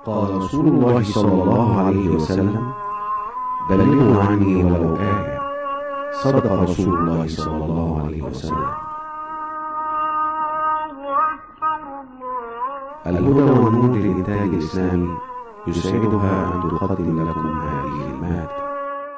قال رسول الله صلى الله عليه وسلم: بلغوا عني ولو آية. صدق رسول الله صلى الله عليه وسلم. الهدى والنور للإنتاج الإسلامي يسعدها أن تقدم لكم هذه المادة.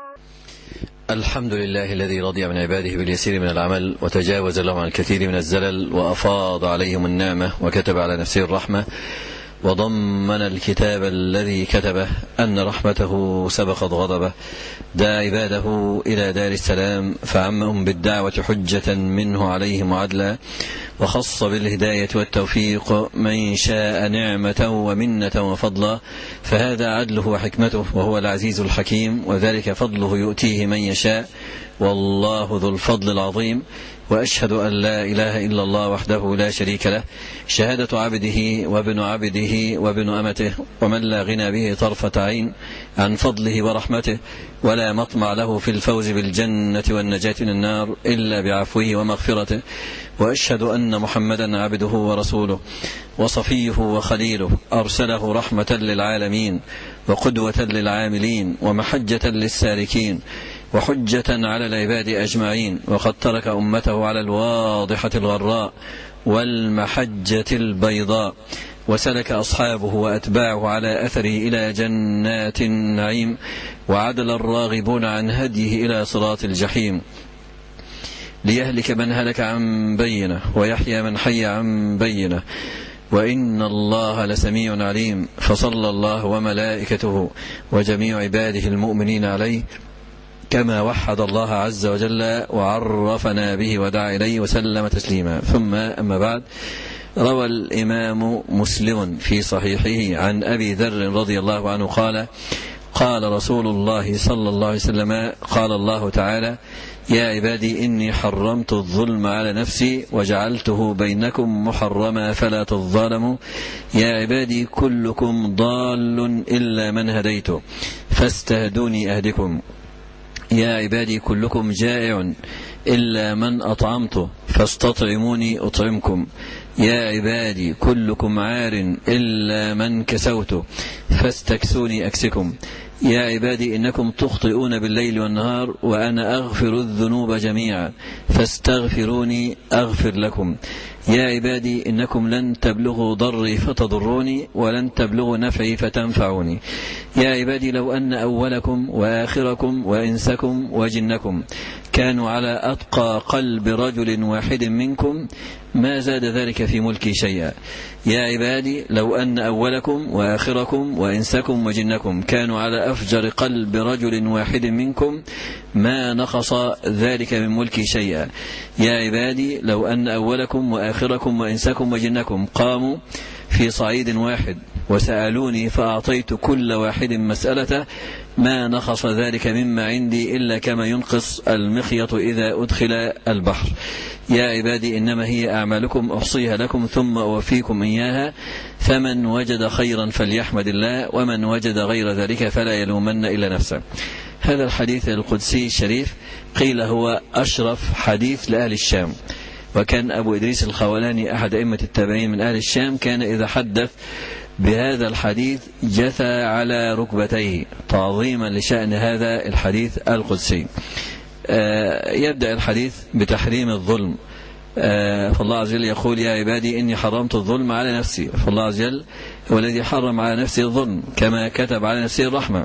الحمد لله الذي رضي من عباده باليسير من العمل وتجاوز لهم عن الكثير من الزلل وأفاض عليهم النعمة وكتب على نفسه الرحمة وضمن الكتاب الذي كتبه أن رحمته سبقت غضبه، دعا عباده إلى دار السلام فعمهم بالدعوة حجة منه عليهم وعدلا، وخص بالهداية والتوفيق من شاء نعمة ومنة وفضلا، فهذا عدله وحكمته وهو العزيز الحكيم، وذلك فضله يؤتيه من يشاء والله ذو الفضل العظيم. وأشهد أن لا إله إلا الله وحده لا شريك له، شهادة عبده وابن عبده وابن أمته، ومن لا غنى به طرفة عين عن فضله ورحمته، ولا مطمع له في الفوز بالجنة والنجاة من النار إلا بعفوه ومغفرته. وأشهد أن محمدا عبده ورسوله وصفيه وخليله، أرسله رحمة للعالمين وقدوة للعاملين ومحجة للسالكين وحجة على العباد أجمعين، وقد ترك أمته على الواضحة الغراء والمحجة البيضاء، وسلك أصحابه وأتباعه على أثره إلى جنات النعيم، وعدل الراغبون عن هديه إلى صراط الجحيم، ليهلك من هلك عن بينه ويحيى من حي عن بينه، وإن الله لسميع عليم. فصلى الله وملائكته وجميع عباده المؤمنين عليه كما وحد الله عز وجل وعرفنا به ودعا إليه وسلم تسليما. ثم أما بعد، روى الإمام مسلم في صحيحه عن أبي ذر رضي الله عنه قال: قال رسول الله صلى الله عليه وسلم: قال الله تعالى: يا عبادي إني حرمت الظلم على نفسي وجعلته بينكم محرما فلا تظالموا، يا عبادي كلكم ضال إلا من هديته فاستهدوني أهدكم، يا عبادي كلكم جائع إلا من أطعمته فاستطعموني أطعمكم، يا عبادي كلكم عار إلا من كسوته فاستكسوني أكسكم، يا عبادي إنكم تخطئون بالليل والنهار وأنا أغفر الذنوب جميعا فاستغفروني أغفر لكم، يا عبادي إنكم لن تبلغوا ضري فتضروني ولن تبلغوا نفعي فتنفعوني، يا عبادي لو أن أولكم وآخركم وإنسكم وجنكم كانوا على أتقى قلب رجل واحد منكم ما زاد ذلك في ملكي شيئا، يا عبادي لو أن أولكم وآخركم وإنسكم وجنكم كانوا على أفجر قلب رجل واحد منكم ما نقص ذلك من ملكي شيئا، يا عبادي لو أن أولكم وآخركم وإنسكم وجنكم قاموا في صعيد واحد وسألوني فأعطيت كل واحد مسألته ما نقص ذلك مما عندي إلا كما ينقص المخيط إذا أدخل البحر، يا عبادي إنما هي أعمالكم أحصيها لكم ثم أوفيكم إياها، فمن وجد خيرا فليحمد الله ومن وجد غير ذلك فلا يلومن إلا نفسه. هذا الحديث القدسي الشريف قيل هو أشرف حديث لأهل الشام، وكان أبو إدريس الخولاني أحد أئمة التابعين من أهل الشام كان إذا حدث بهذا الحديث جثى على ركبتيه تعظيما لشأن هذا الحديث القدسي. يبدأ الحديث بتحريم الظلم، فالله عز وجل يقول: يا عبادي إني حرمت الظلم على نفسي، فالله عز وجل هو الذي حرم على نفسه الظلم كما كتب على نفسه الرحمة.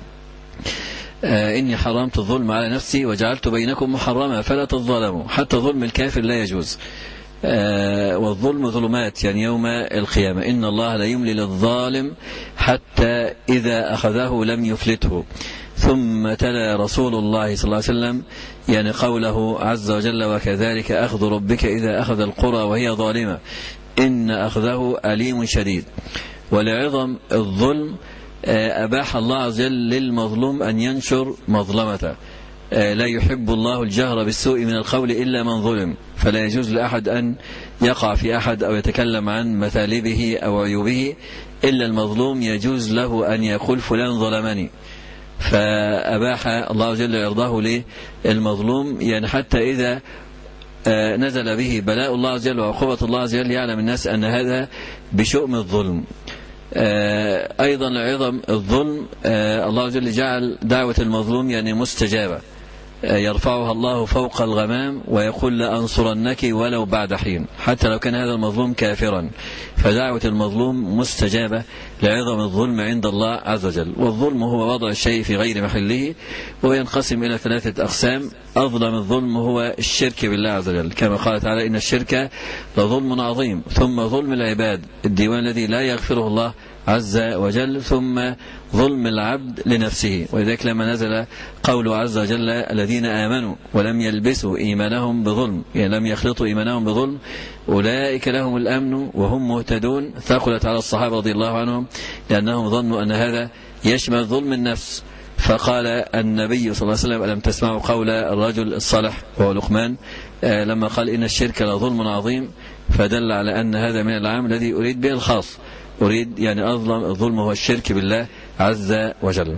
إني حرمت الظلم على نفسي وجعلت بينكم محرما فلا تظلموا، حتى ظلم الكافر لا يجوز، والظلم ظلمات، يعني يوم القيامة إن الله لا يملي للظالم حتى إذا أخذه لم يفلته. ثم تلا رسول الله صلى الله عليه وسلم يعني قوله عز وجل: وكذلك أخذ ربك إذا أخذ القرى وهي ظالمة إن أخذه أليم شديد. ولعظم الظلم أباح الله عز وجل للمظلوم أن ينشر مظلمته، لا يحب الله الجهر بالسوء من القول إلا من ظلم، فلا يجوز لأحد أن يقع في أحد أو يتكلم عن مثالبه أو عيوبه إلا المظلوم يجوز له أن يقول فلان ظلمني، فأباح الله عز وجل يرضاه للمظلوم، يعني حتى إذا نزل به بلاء الله عز وجل وعقوبة الله عز وجل يعلم الناس أن هذا بشؤم الظلم. أيضا لعظم الظلم الله عز وجل جعل دعوة المظلوم يعني مستجابة، يرفعها الله فوق الغمام ويقول لأنصرنك ولو بعد حين، حتى لو كان هذا المظلوم كافرا، فدعوة المظلوم مستجابة لعظم الظلم عند الله عز وجل. والظلم هو وضع الشيء في غير محله، وينقسم إلى 3 أقسام. أظلم الظلم هو الشرك بالله عز وجل، كما قال تعالى إن الشرك لظلم عظيم، ثم ظلم العباد الديوان الذي لا يغفره الله عز وجل، ثم ظلم العبد لنفسه. ولذلك لما نزل قوله عز وجل الذين آمنوا ولم يلبسوا إيمانهم بظلم، يعني لم يخلطوا إيمانهم بظلم، أولئك لهم الأمن وهم مهتدون، ثقلت على الصحابة رضي الله عنهم لأنهم ظنوا أن هذا يشمل ظلم النفس. فقال النبي صلى الله عليه وسلم ألم تسمعوا قول الرجل الصالح وهو لقمان لما قال إن الشرك لظلم عظيم، فدل على أن هذا من العام الذي أريد به الخاص، أريد يعني أظلم الظلم هو الشرك بالله عز وجل.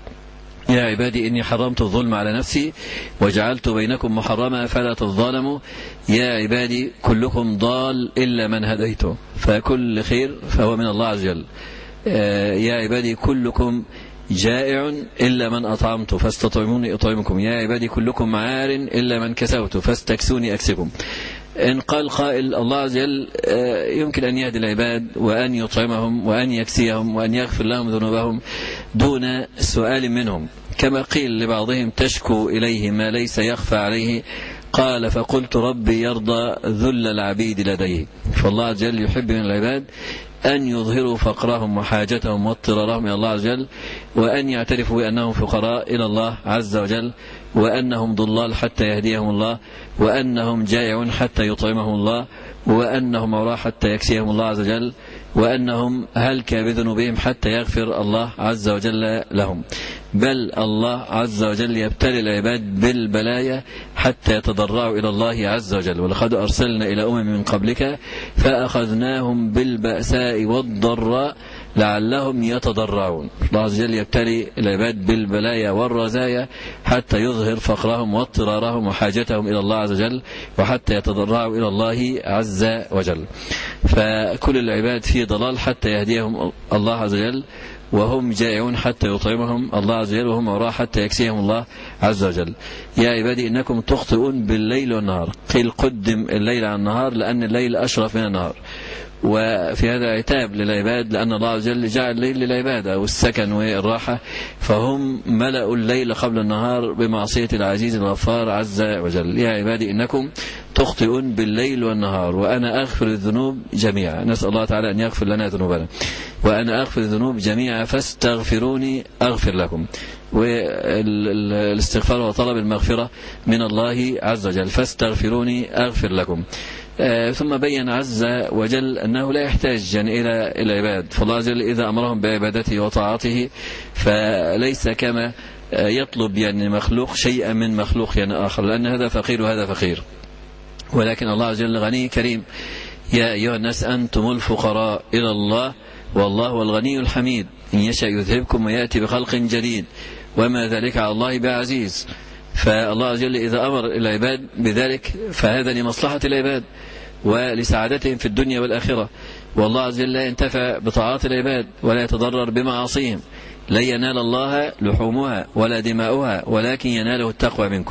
يا عبادي إني حرمت الظلم على نفسي وجعلت بينكم محرما فلا تظالموا. يا عبادي كلكم ضال إلا من هديته، فكل خير فهو من الله عز وجل. يا عبادي كلكم جائع إلا من أطعمته فاستطعموني أطعمكم. يا عبادي كلكم عار إلا من كسوت فاستكسوني أكسكم. إن قال قائل الله عز وجل يمكن أن يهدي العباد وأن يطعمهم وأن يكسيهم وأن يغفر لهم ذنوبهم دون سؤال منهم، كما قيل لبعضهم تشكو إليه ما ليس يخفى عليه، قال فقلت ربي يرضى ذل العبيد لديه. فالله عز وجل يحب من العباد أن يظهروا فقرهم وحاجتهم واضطرارهم إلى الله عز وجل، وأن يعترفوا بأنهم فقراء إلى الله عز وجل، وأنهم ضلال حتى يهديهم الله، وأنهم جائعون حتى يطعمهم الله، وأنهم عراة حتى يكسيهم الله عز وجل، وأنهم هلك بذنوبهم حتى يغفر الله عز وجل لهم. بل الله عز وجل يبتلي العباد بالبلايا حتى يتضرعوا إلى الله عز وجل. ولقد أرسلنا إلى من قبلك فأخذناهم بالبأساء والضراء لعلهم يتضرعون. الله عز وجل يبتلي العباد بالبلايا والرزايا حتى يظهر فقرهم واضطرارهم وحاجتهم إلى الله عز وجل، وحتى يتضرعوا إلى الله عز وجل. فكل العباد في ضلال حتى يهديهم الله عز وجل، وهم جائعون حتى يطعمهم الله عز وجل، وهم عراة حتى يكسيهم الله عز وجل. يا عبادي إنكم تخطئون بالليل والنهار، قيل قدم الليل عن النهار لأن الليل أشرف من النهار، وفي هذا عتاب للعباد لأن الله عز وجل جعل الليل للعبادة والسكن والراحة، فهم ملأوا الليل قبل النهار بمعصية العزيز الغفار عز وجل. يا عبادي إنكم تخطئون بالليل والنهار وأنا أغفر الذنوب جميعا. نسأل الله تعالى أن يغفر لنا ذنوبنا. وأنا أغفر الذنوب جميعا فاستغفروني أغفر لكم. والاستغفار هو طلب المغفرة من الله عز وجل، فاستغفروني أغفر لكم. ثم بين عز وجل أنه لا يحتاج يعني إلى العباد، فالله عز وجل إذا أمرهم بعبادته وطاعته فليس كما يطلب يعني مخلوق شيئا من مخلوق يعني آخر، لأن هذا فقير وهذا فقير، ولكن الله عز وجل غني كريم. يا أيها الناس أنتم الفقراء إلى الله والله هو الغني الحميد، إن يشاء يذهبكم ويأتي بخلق جديد وما ذلك على الله بعزيز. فالله عز وجل إذا أمر العباد بذلك فهذا لمصلحة العباد ولسعادتهم في الدنيا والآخرة. والله عز وجل لا ينتفع بطاعات العباد ولا يتضرر بمعاصيهم، لا ينال الله لحومها ولا دماؤها ولكن يناله التقوى منكم.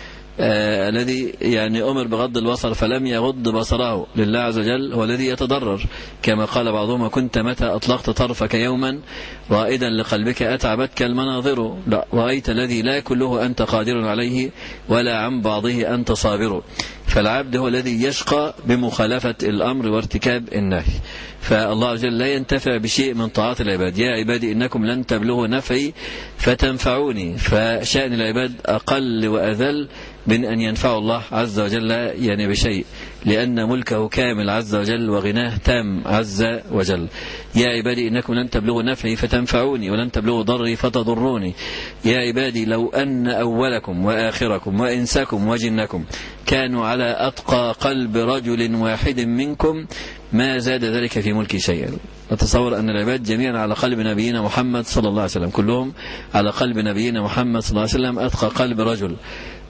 الذي يعني أمر بغض البصر فلم يغض بصره لله عز وجل هو الذي يتضرر، كما قال بعضهم كنت متى أطلقت طرفك يوما رائدا لقلبك أتعبتك المناظر، رأيت الذي لا كله أنت قادر عليه ولا عن بعضه أنت صابر. فالعبد هو الذي يشقى بمخالفة الأمر وارتكاب النهي، فالله عز وجل لا ينتفع بشيء من طاعات العباد. يا عبادي إنكم لن تبلغوا نفعي فتنفعوني، فشأن العباد أقل وأذل من أن ينفع الله عز وجل يعني بشيء، لأن ملكه كامل عز وجل وغناه تام عز وجل. يا عبادي إنكم لن تبلغوا نفعي فتنفعوني ولن تبلغوا ضري فتضروني. يا عبادي لو أن أولكم وآخركم وإنسكم وجنكم كانوا على أتقى قلب رجل واحد منكم ما زاد ذلك في ملكي شيئا. أتصور أن العباد جميعا على قلب نبينا محمد صلى الله عليه وسلم، كلهم على قلب نبينا محمد صلى الله عليه وسلم أتقى قلب رجل.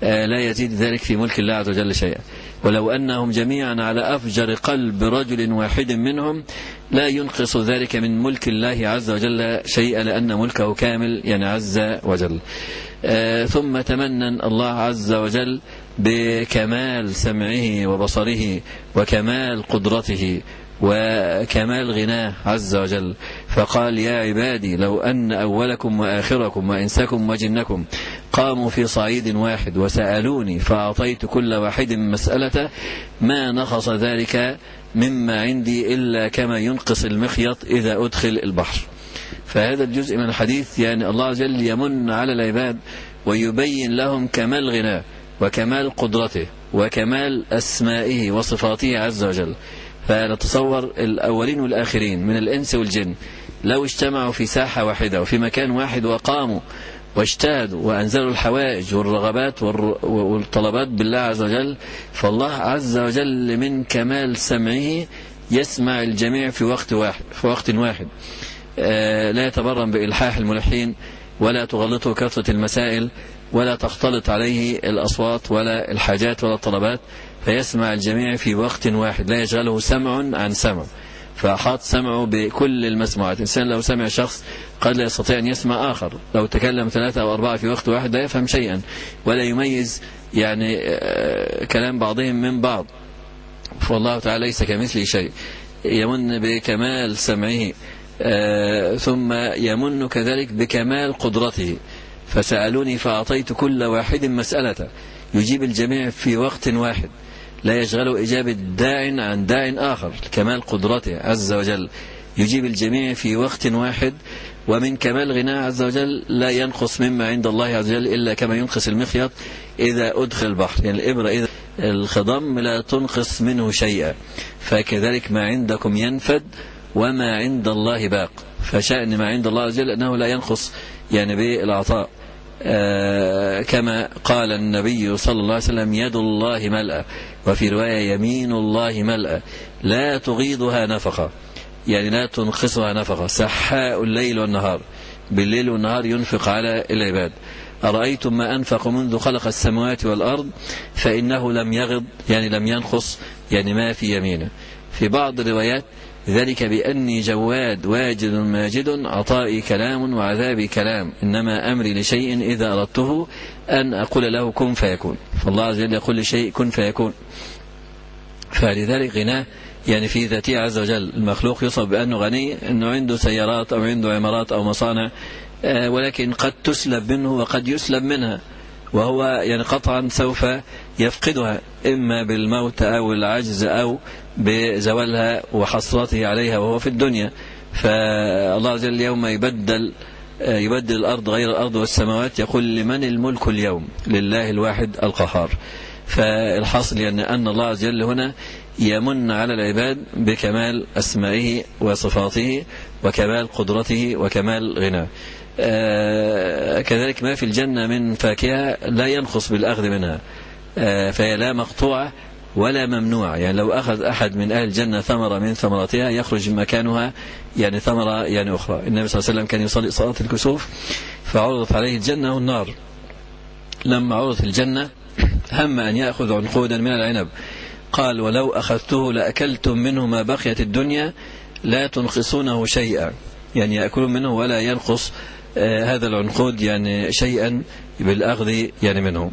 لا يزيد ذلك في ملك الله عز وجل شيئا. ولو أنهم جميعا على أفجر قلب رجل واحد منهم لا ينقص ذلك من ملك الله عز وجل شيئا، لأن ملكه كامل يعني عز وجل. ثم تمنن الله عز وجل بكمال سمعه وبصره وكمال قدرته وكمال غناه عز وجل، فقال: يا عبادي لو أن أولكم وآخركم وإنسكم وجنكم قاموا في صعيد واحد وسألوني فأعطيت كل واحد مسألة ما نقص ذلك مما عندي إلا كما ينقص المخيط إذا أدخل البحر. فهذا الجزء من الحديث يعني الله عز وجل يمن على العباد ويبين لهم كمال غناه وكمال قدرته وكمال أسمائه وصفاته عز وجل. فنتصور الأولين والآخرين من الإنس والجن لو اجتمعوا في ساحة واحدة وفي مكان واحد وقاموا واجتهدوا وأنزلوا الحوائج والرغبات والطلبات بالله عز وجل، فالله عز وجل من كمال سمعه يسمع الجميع في وقت واحد. لا يتبرم بإلحاح الملحين ولا تغلطه كثرة المسائل ولا تختلط عليه الأصوات ولا الحاجات ولا الطلبات، فيسمع الجميع في وقت واحد لا يشغله سمع عن سمع، فأحاط سمعه بكل المسموعات. الإنسان لو سمع شخص قد لا يستطيع أن يسمع آخر، لو تكلم 3 أو 4 في وقت واحد لا يفهم شيئا ولا يميز يعني كلام بعضهم من بعض. فالله تعالى ليس كمثله شيء، يمن بكمال سمعه ثم يمن كذلك بكمال قدرته. فسألوني فأعطيت كل واحد مسألة، يجيب الجميع في وقت واحد لا يشغل إجابة داع عن داع آخر، كمال قدرته عز وجل يجيب الجميع في وقت واحد. ومن كمال غناه عز وجل لا ينقص مما عند الله عز وجل إلا كما ينقص المخيط إذا أدخل البحر، يعني الإبرة إذا الخضم لا تنقص منه شيئا، فكذلك ما عندكم ينفد وما عند الله باق. فشأن ما عند الله عز وجل أنه لا ينقص يعني بالعطاء، كما قال النبي صلى الله عليه وسلم: يد الله ملأى، وفي رواية: يمين الله ملأى لا تغيضها نفقة، يعني لا تنقصها نفقة، سحاء الليل والنهار، بالليل والنهار ينفق على العباد. أرأيتم ما أنفق منذ خلق السماوات والأرض فإنه لم يغض، يعني لم ينقص يعني ما في يمينه. في بعض الروايات: ذلك بأني جواد واجد ماجد، عطائي كلام وعذابي كلام، إنما أمري لشيء إذا أردته أن أقول له كن فيكون. فالله عز وجل يقول لشيء كن فيكون. فلذلك غناه يعني في ذاته عز وجل. المخلوق يوصف بأنه غني، أنه عنده سيارات أو عنده عمارات أو مصانع، ولكن قد تسلب منه وقد يسلب منها، وهو يعني قطعا سوف يفقدها إما بالموت أو العجز أو بزوالها وحسرته عليها وهو في الدنيا. فالله عز وجل يوم يبدل الأرض غير الأرض والسماوات يقول: لمن الملك اليوم؟ لله الواحد القهار. فالحاصل يعني أن الله عز وجل هنا يمن على العباد بكمال أسمائه وصفاته وكمال قدرته وكمال غناه. كذلك ما في الجنة من فاكهة لا ينقص بالأخذ منها، فهي لا مقطوعة ولا ممنوع. يعني لو أخذ أحد من أهل الجنة ثمرة من ثمراتها يخرج مكانها يعني ثمرة يعني أخرى. النبي صلى الله عليه وسلم كان يصلي صلاة الكسوف فعرضت عليه الجنة والنار، لما عرضت الجنة هم أن يأخذ عنقودا من العنب، قال: ولو أخذته لأكلتم منه ما بقيت الدنيا لا تنقصونه شيئا، يعني يأكلون منه ولا ينقص هذا العنقود يعني شيئا بالأخذ يعني منه.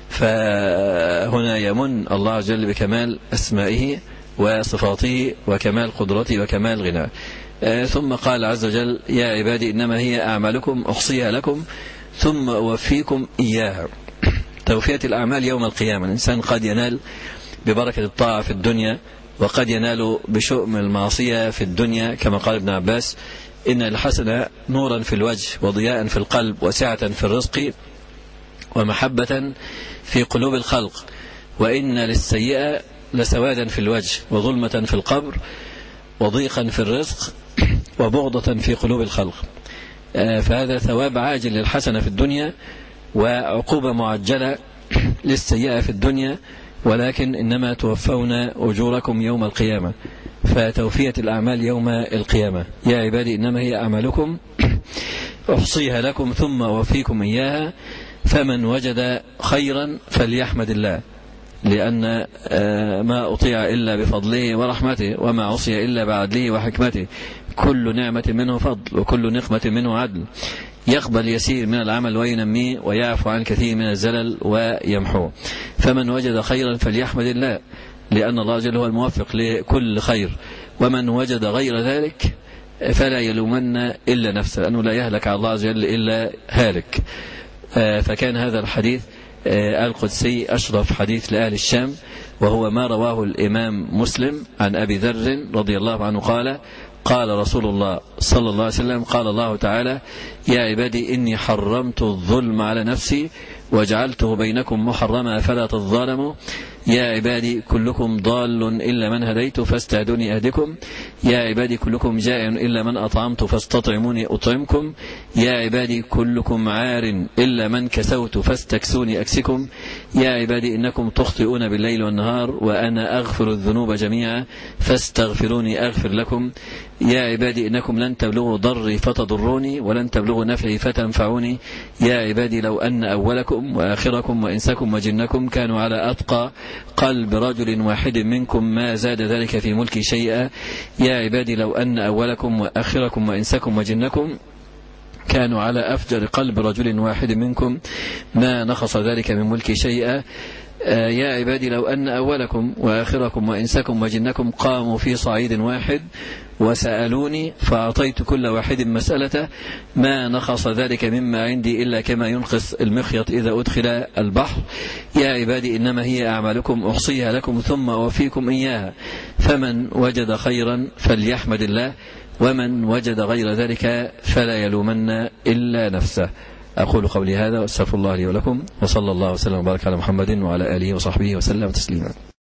فهنا يمن الله عز وجل بكمال أسمائه وصفاته وكمال قدرته وكمال غناه. ثم قال عز وجل: يا عبادي إنما هي أعمالكم أحصيها لكم ثم أوفيكم إياها. توفية الأعمال يوم القيامة. الإنسان قد ينال ببركة الطاعة في الدنيا وقد ينال بشؤم المعصية في الدنيا، كما قال ابن عباس: إن الحسنة نورا في الوجه وضياء في القلب وسعة في الرزق ومحبة في قلوب الخلق، وإن للسيئة لسوادا في الوجه وظلمة في القبر وضيقا في الرزق وبغضة في قلوب الخلق. فهذا ثواب عاجل للحسنة في الدنيا وعقوبة معجلة للسيئة في الدنيا، ولكن إنما توفون أجوركم يوم القيامة. فتوفية الأعمال يوم القيامة. يا عبادي إنما هي أعمالكم أحصيها لكم ثم أوفيكم إياها فمن وجد خيرا فليحمد الله، لأن ما أطيع إلا بفضله ورحمته، وما عصي إلا بعدله وحكمته، كل نعمة منه فضل وكل نقمة منه عدل، يقبل يسير من العمل وينميه، ويعفو عن كثير من الزلل ويمحوه. فمن وجد خيرا فليحمد الله، لأن الله جل هو الموفق لكل خير. ومن وجد غير ذلك فلا يلومن إلا نفسه، لأنه لا يهلك على الله عز وجل إلا هالك. فكان هذا الحديث القدسي أشرف حديث لأهل الشام، وهو ما رواه الإمام مسلم عن أبي ذر رضي الله عنه قال: قال رسول الله صلى الله عليه وسلم: قال الله تعالى: يا عبادي إني حرمت الظلم على نفسي وجعلته بينكم محرما فلا تظالموا، يا عبادي كلكم ضال إلا من هديت فاستهدوني أهدكم، يا عبادي كلكم جائع إلا من أطعمت فاستطعموني أطعمكم، يا عبادي كلكم عار إلا من كسوت فاستكسوني أكسكم، يا عبادي إنكم تخطئون بالليل والنهار وأنا أغفر الذنوب جميعا فاستغفروني أغفر لكم، يا عبادي إنكم لن تبلغوا ضري فتضروني ولن تبلغوا نفعي فتنفعوني، يا عبادي لو أن أولكم وآخركم وإنسكم وجنكم كانوا على أتقى قلب رجل واحد منكم ما زاد ذلك في ملكي شيئا، يا عبادي لو أن أولكم وآخركم وإنسكم وجنكم كانوا على أفجر قلب رجل واحد منكم ما نقص ذلك من ملكي شيئا، يا عبادي لو أن أولكم وآخركم وإنسكم وجنكم قاموا في صعيد واحد وسألوني فأعطيت كل واحد مسألة ما نقص ذلك مما عندي إلا كما ينقص المخيط إذا أدخل البحر، يا عبادي إنما هي أعمالكم أحصيها لكم ثم أوفيكم إياها، فمن وجد خيرا فليحمد الله، ومن وجد غير ذلك فلا يلومن إلا نفسه. أقول قولي هذا واستغفر الله لي ولكم، وصلى الله وسلم وبارك على محمد وعلى آله وصحبه وسلم تسليما.